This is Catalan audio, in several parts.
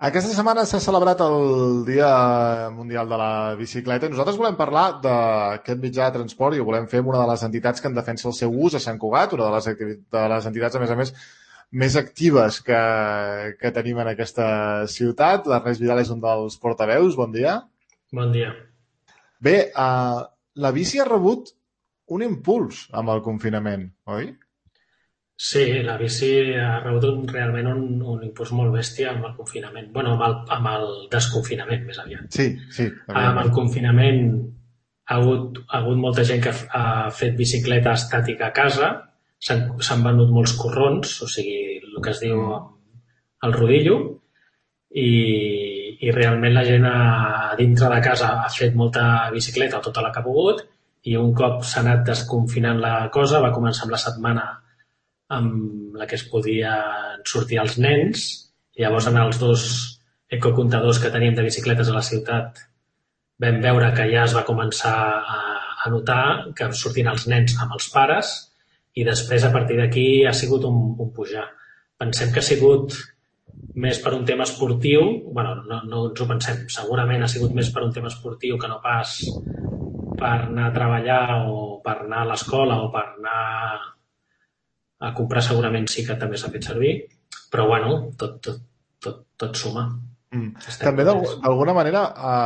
Aquesta setmana s'ha celebrat el Dia Mundial de la Bicicleta i nosaltres volem parlar d'aquest mitjà de transport i ho volem fer amb una de les entitats que en defensa el seu ús a Sant Cugat, una de les entitats, a més, més actives que tenim en aquesta ciutat. L'Ernest Vidal és un dels portaveus. Bon dia. Bon dia. Bé, la bici ha rebut un impuls amb el confinament, oi? Sí, la bici ha rebut realment un impuls molt bèstia amb el confinament. Bueno, amb el desconfinament, més aviat. Sí, Amb el evidentment. confinament ha hagut molta gent que ha fet bicicleta estàtica a casa, s'han venut molts corrons, o sigui, el que es diu Mm. el rodillo, i realment la gent dintre de casa ha fet molta bicicleta, tota la que ha pogut, i un cop s'ha anat desconfinant la cosa, va començar amb la setmana amb la que es podien sortir els nens, i llavors en els dos ecocomptadors que teníem de bicicletes a la ciutat vam veure que ja es va començar a notar que sortien els nens amb els pares, i després a partir d'aquí ha sigut un pujar. Pensem que ha sigut més per un tema esportiu, bueno, no ens ho pensem, segurament ha sigut més per un tema esportiu que no pas per anar a treballar o per anar a l'escola o per anar a comprar, segurament sí que també s'ha fet servir, però bueno, tot suma. Mm. Estem També contents. d'alguna manera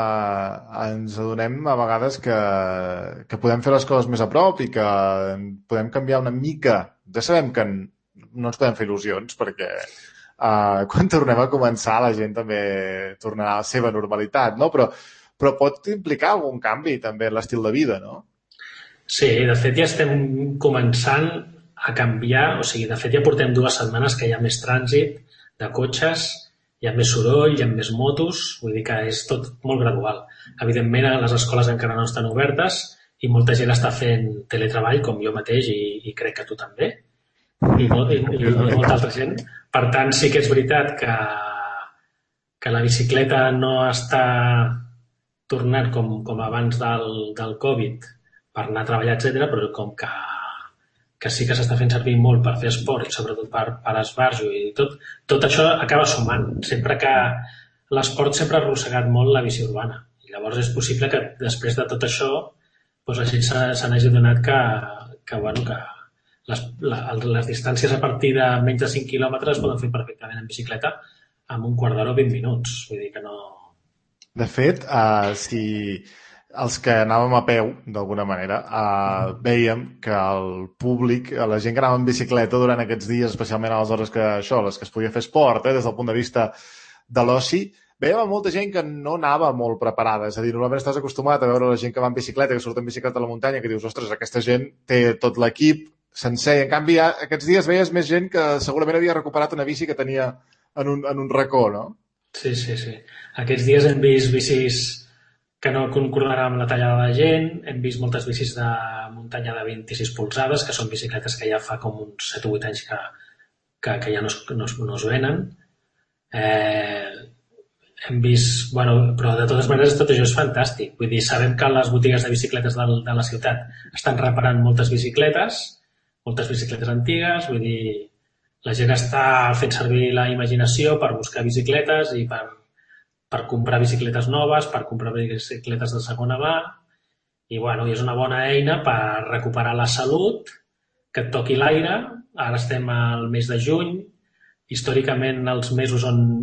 ens adonem a vegades que podem fer les coses més a prop i que podem canviar una mica. Ja sabem que no ens podem fer il·lusions perquè quan tornem a començar la gent també tornarà a la seva normalitat, no? Però pot implicar algun canvi també en l'estil de vida, no? Sí, de fet ja estem començant a canviar, o sigui, de fet ja portem 2 setmanes que hi ha més trànsit de cotxes, hi ha més soroll, hi ha més motos, vull dir que és tot molt gradual. Evidentment, les escoles encara no estan obertes i molta gent està fent teletreball, com jo mateix, i crec que tu també, i Curiosament. molta altra gent. Per tant, sí que és veritat que la bicicleta no està tornant com abans del Covid per anar a treballar, etc, però com que sí que s'està fent servir molt per fer esport i sobretot per esbarjo i tot això acaba sumant. Sempre que l'esport sempre ha arrossegat molt la bici urbana. I llavors és possible que després de tot això doncs la gent se n'hagi adonat que les distàncies a partir de menys de 5 quilòmetres poden fer perfectament en bicicleta amb un quart d'hora o 20 minuts. Vull dir que no. De fet, si els que anàvem a peu, d'alguna manera, veiem que el públic, la gent que anava en bicicleta durant aquests dies, especialment a les hores les que es podia fer esport, des del punt de vista de l'oci, veiem molta gent que no anava molt preparada. És a dir, normalment estàs acostumat a veure la gent que va en bicicleta, que surt en bicicleta a la muntanya, que dius, ostres, aquesta gent té tot l'equip sencer. En canvi, aquests dies veies més gent que segurament havia recuperat una bici que tenia en un racó, no? Sí, sí, sí. Aquests dies hem vist bicis que no concordaran amb la tallada de gent, hem vist moltes bicis de muntanya de 26 polzades, que són bicicletes que ja fa com uns 7 o 8 anys que ja no es venen. Eh, Hem vist, bueno, però de totes maneres tot això és fantàstic. Vull dir, sabem que les botigues de bicicletes de la ciutat estan reparant moltes bicicletes antigues, vull dir, la gent està fent servir la imaginació per buscar bicicletes i per comprar bicicletes noves, per comprar bicicletes de segona mà, i bueno, és una bona eina per recuperar la salut, que et toqui l'aire. Ara estem al mes de juny, històricament els mesos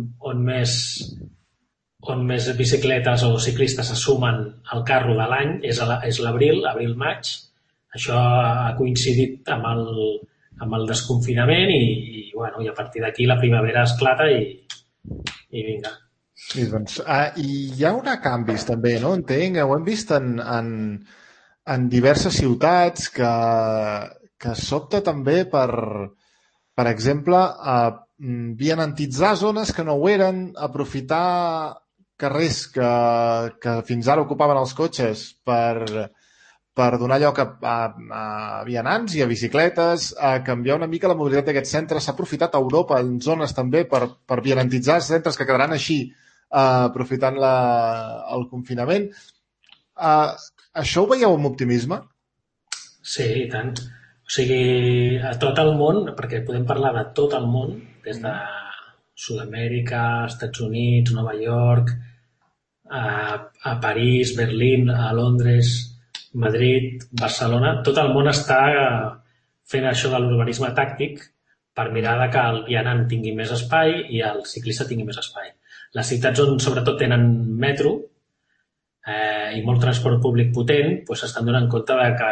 on més bicicletes o ciclistes se sumen al carro de l'any és l'abril, abril-maig. Això ha coincidit amb el desconfinament bueno, i a partir d'aquí la primavera esclata i vinga. I, doncs, i hi haurà canvis també, no? Entenc, ho hem vist en diverses ciutats que sobta també per exemple, vianantitzar zones que no ho eren, aprofitar carrers que fins ara ocupaven els cotxes per donar lloc a vianants i a bicicletes, a canviar una mica la mobilitat d'aquests centres. S'ha aprofitat a Europa en zones també per vianantitzar centres que quedaran així aprofitant el confinament. Això ho veieu amb optimisme? Sí, i tant. O sigui, a tot el món, perquè podem parlar de tot el món, des de Sud-amèrica, Estats Units, Nova York, a París, Berlín, a Londres, Madrid, Barcelona. Tot el món està fent això de l'urbanisme tàctic per mirar que el vianant tingui més espai i el ciclista tingui més espai. Les ciutats on sobretot tenen metro i molt transport públic potent s'estan donant compte que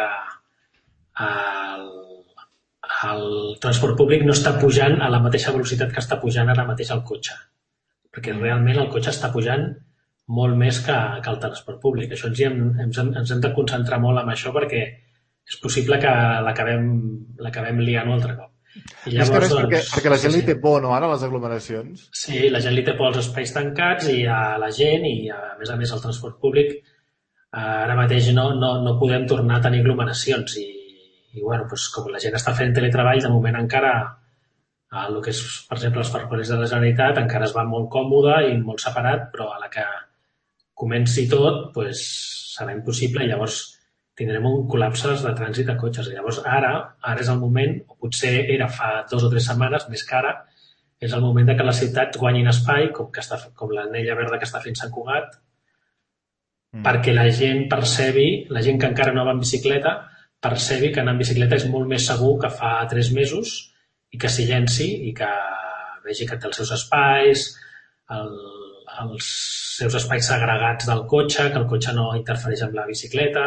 el transport públic no està pujant a la mateixa velocitat que està pujant ara mateix el cotxe. Perquè realment el cotxe està pujant molt més que el transport públic. Això ens hem de concentrar molt en això perquè és possible que l'acabem liant un altre cop. I llavors, perquè la gent li té por, no, ara, a les aglomeracions? Sí, la gent li té por als espais tancats i a la gent i, a més el transport públic. Ara mateix no podem tornar a tenir aglomeracions i bueno, com la gent està fent teletreball, de moment encara el que és, per exemple, els ferrocarrils de la Generalitat encara es va molt còmode i molt separat, però a la que comenci tot serà impossible i llavors tindrem un col·lapse de trànsit de cotxes. I llavors ara és el moment, o potser era fa 2 o 3 setmanes, més que ara, és el moment que les ciutats guanyin espai, com l'anella verda que està fent Sant Cugat, perquè la gent percebi, la gent que encara no va en bicicleta, percebi que anar en bicicleta és molt més segur que fa 3 mesos i que s'hi llenci i que vegi que té els seus espais, els seus espais segregats del cotxe, que el cotxe no interfereix amb la bicicleta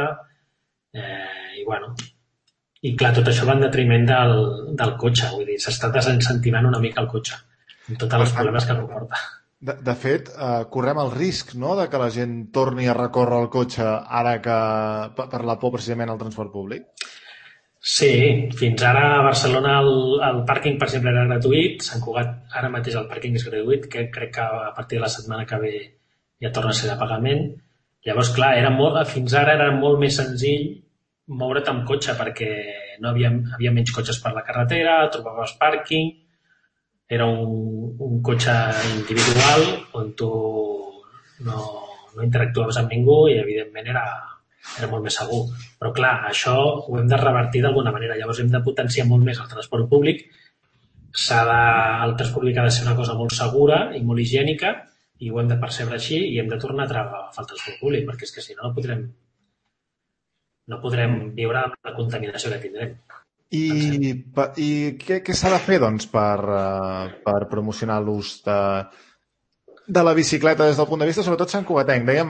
i clar, tot això va en detriment del cotxe, vull dir, s'està desincentivant una mica el cotxe amb tots els problemes que comporta. De fet, correm el risc, no?, de que la gent torni a recórrer el cotxe ara que per la por precisament al transport públic? Sí, fins ara a Barcelona el pàrquing, per exemple, era gratuït. Sant Cugat ara mateix el pàrquing és gratuït, que crec que a partir de la setmana que ve ja torna a ser de pagament. Llavors, clar, fins ara era molt més senzill moure't amb cotxe perquè no havia menys cotxes per la carretera, trobaves pàrquing, era un cotxe individual on tu no interactuaves amb ningú i, evidentment, era molt més segur. Però, clar, això ho hem de revertir d'alguna manera. Llavors hem de potenciar molt més el transport públic. El transport públic ha de ser una cosa molt segura i molt higiènica i ho hem de percebre així i hem de tornar a agafar el transport públic perquè és que si no podrem viure amb la contaminació que tindrem. I què s'ha de fer, doncs, per promocionar l'ús de la bicicleta des del punt de vista, sobretot Sant Cugatenc? Dèiem,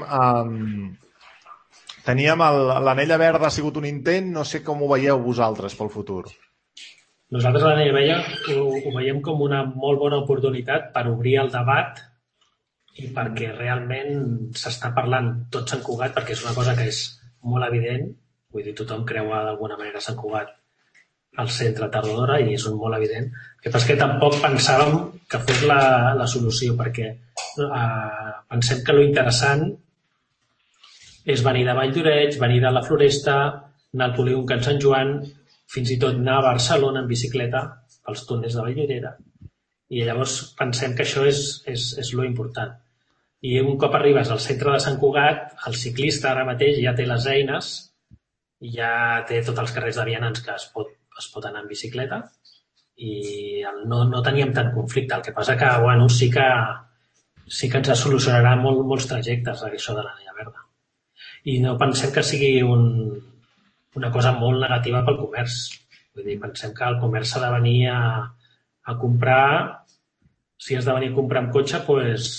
teníem l'anella verda, ha sigut un intent, no sé com ho veieu vosaltres pel futur. Nosaltres a l'anella verda ho veiem com una molt bona oportunitat per obrir el debat i perquè realment s'està parlant tot Sant Cugat, perquè és una cosa que és molt evident, vull dir, tothom creua d'alguna manera Sant Cugat al centre Tardodora i és molt evident. El que passa és que tampoc pensàvem que fos la solució, perquè pensem que l'interessant és venir de Valldoreix, venir de la Floresta, anar al polígon Can Sant Joan, fins i tot anar a Barcelona en bicicleta pels túnels de Vallvidrera. I llavors pensem que això és lo important. I un cop arribes al centre de Sant Cugat, el ciclista ara mateix ja té les eines i ja té tots els carrers de vianants que es pot anar en bicicleta i no teníem tant conflicte. El que passa que, bueno, sí que ens solucionarà molts trajectes això de l'anella verda. I no pensem que sigui una cosa molt negativa pel comerç. Vull dir, pensem que el comerç s'ha de venir a comprar. Si has de venir a comprar amb cotxe, doncs,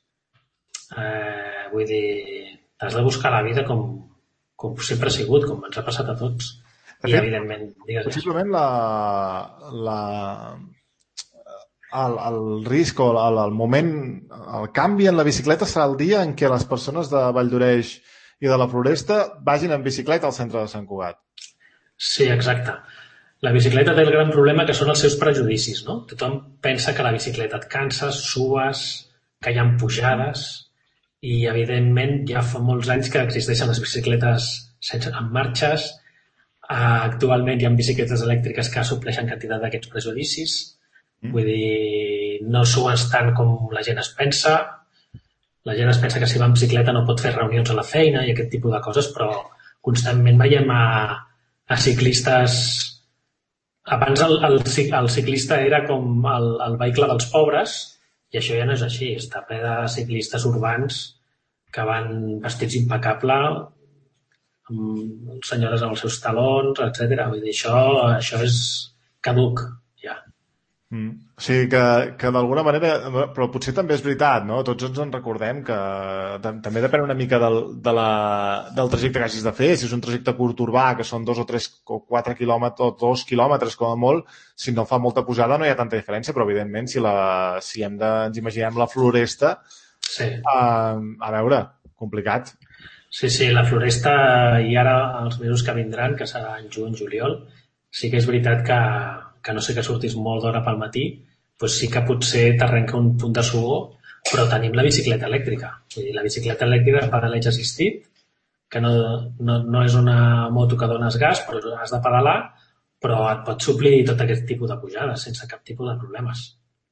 vull dir, t'has de buscar la vida com sempre ha sigut, com ens ha passat a tots. I, evidentment, digues possiblement el risc o el moment, el canvi en la bicicleta serà el dia en què les persones de Valldoreix i de la Floresta vagin en bicicleta al centre de Sant Cugat. Sí, exacte. La bicicleta té el gran problema que són els seus prejudicis, no? Tothom pensa que la bicicleta et canses, sues, que hi ha pujades i, evidentment, ja fa molts anys que existeixen les bicicletes amb marxes. Actualment hi ha bicicletes elèctriques que supleixen quantitat d'aquests prejudicis. Vull dir, no sues tant com la gent es pensa. La gent es pensa que si va en bicicleta no pot fer reunions a la feina i aquest tipus de coses, però constantment veiem a ciclistes. Abans el ciclista era com el vehicle dels pobres I això ja no és així. Està ple de ciclistes urbans que van vestits impecable, amb senyores amb els seus talons, etc. Vull dir, això és caduc, ja. O sigui que d'alguna manera, però potser també és veritat, no? Tots ens en recordem que també depèn una mica del trajecte que hagis de fer. Si és un trajecte curt urbà, que són 2 o 3 o 4 quilòmetres, o 2 quilòmetres com a molt, si no fa molta pujada no hi ha tanta diferència, però evidentment si ens imaginem la Floresta, Sí. A veure, complicat. Sí, la Floresta i ara els mesos que vindran, que serà en juny, juliol, sí que és veritat que no sé que surtis molt d'hora pel matí, doncs sí que potser t'arrenca un punt de suor, però tenim la bicicleta elèctrica. Vull dir, la bicicleta elèctrica és pedaleig assistit, que no és una moto que dones gas, però has de pedalar, però et pot suplir tot aquest tipus de pujades sense cap tipus de problemes.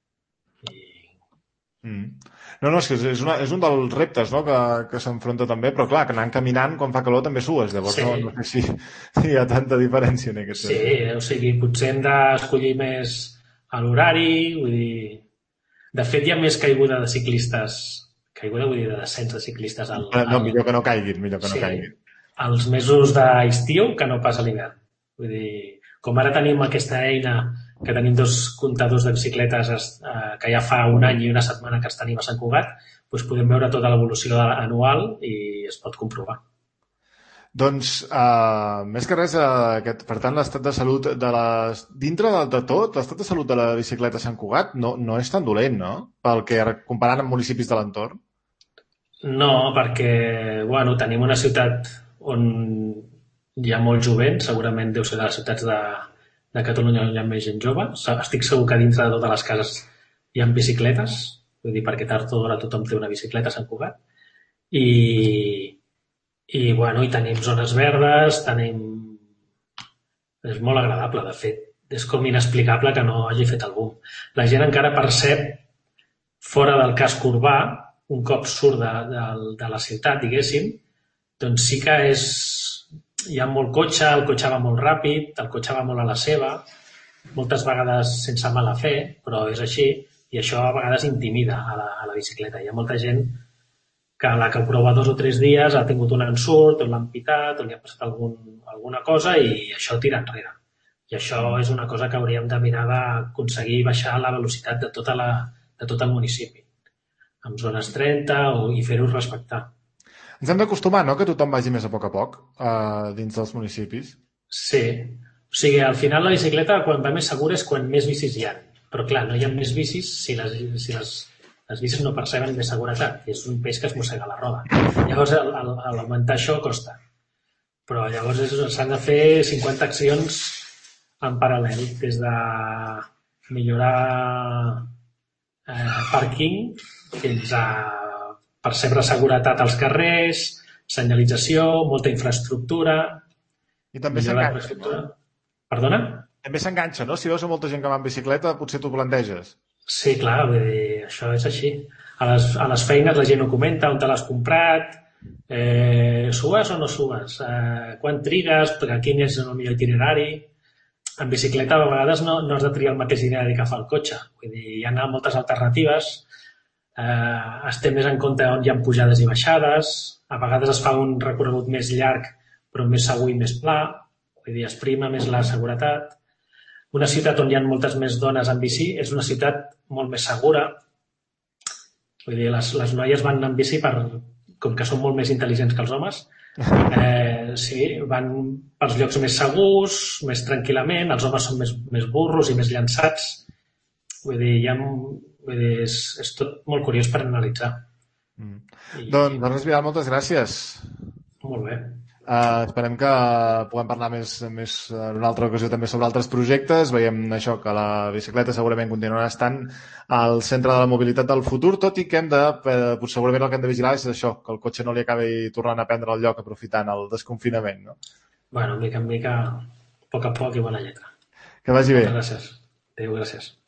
No, és que és un dels reptes, no?, que s'enfronta també, però clar, que anant caminant quan fa calor també sues, llavors Sí. no sé si hi ha tanta diferència en aquest Sí, sentit. o sigui, potser hem d'escollir més a l'horari, vull dir... De fet, hi ha més caiguda de ciclistes, caiguda vull dir de descens de ciclistes No, millor que no caiguin, millor que no sí, caiguin. als mesos d'estiu que no pas a l'hivern. Vull dir, com ara tenim aquesta eina que tenim 2 comptadors de bicicletes que ja fa un any i una setmana que els tenim a Sant Cugat, doncs podem veure tota l'evolució anual i es pot comprovar. Doncs, més que res, per tant, l'estat de salut dintre de tot, l'estat de salut de la bicicleta a Sant Cugat no és tan dolent, no? Comparant amb municipis de l'entorn. No, perquè bueno, tenim una ciutat on hi ha molt jovent, segurament deu ser de les ciutats de Catalunya on hi ha més gent jove. Estic segur que dintre de totes les cases hi ha bicicletes, vull dir, perquè tard o d'hora tothom té una bicicleta a Sant Cugat. Bueno, i tenim zones verdes, és molt agradable, de fet. És com inexplicable que no hagi fet el boom. La gent encara percep fora del casc urbà, un cop surt de la ciutat, diguéssim, doncs sí que hi ha molt cotxe, el cotxe va molt ràpid, el cotxe va molt a la seva, moltes vegades sense mala fe, però és així, i això a vegades intimida a la bicicleta. Hi ha molta gent que la que ho prova 2 o 3 dies ha tingut un ensurt, o l'han pitat, o li ha passat alguna cosa i això tira enrere. I això és una cosa que hauríem de mirar d'aconseguir baixar la velocitat de tot el municipi, amb zones 30 i fer-ho respectar. Ens hem d'acostumar, no?, que tothom vagi més a poc dins dels municipis. Sí. O sigui, al final la bicicleta, quan va més segura, és quan més bicis hi ha. Però clar, no hi ha més bicis si les bicis no perceben més seguretat. És un peix que es mossega la roda. Llavors, augmentar això costa. Però llavors s'han de fer 50 accions en paral·lel, des de millorar pàrquing fins a percebre seguretat als carrers, senyalització, molta infraestructura... I també s'enganxa, no? Perdona? També s'enganxa, no? Si veus molta gent que va en bicicleta, potser t'ho planteges. Sí, clar, vull dir, això és així. A les feines la gent ho comenta, on te l'has comprat, sues o no sues, quan trigues, quin és el millor itinerari... En bicicleta a vegades no has de triar el mateix itinerari que fa el cotxe. Vull dir, hi ha moltes alternatives, es té més en compte on hi ha pujades i baixades, a vegades es fa un recorregut més llarg però més segur i més pla, vull dir, es prima més la seguretat. Una ciutat on hi ha moltes més dones en bici és una ciutat molt més segura. Vull dir, les noies van en bici com que són molt més intel·ligents que els homes, sí, van pels llocs més segurs, més tranquil·lament, els homes són més burros i més llançats. Vull dir, és tot molt curiós per analitzar. Doncs, Ernest Vidal, moltes gràcies. Molt bé. Esperem que puguem parlar més en una altra ocasió també sobre altres projectes. Veiem això, que la bicicleta segurament continuarà estant al centre de la mobilitat del futur, tot i que segurament el que hem de vigilar és això, que el cotxe no li acabi tornant a prendre el lloc aprofitant el desconfinament, no? Bueno, mica en mica, a poc i bona lletra. Que vagi bé. Moltes gràcies. Adéu, gràcies.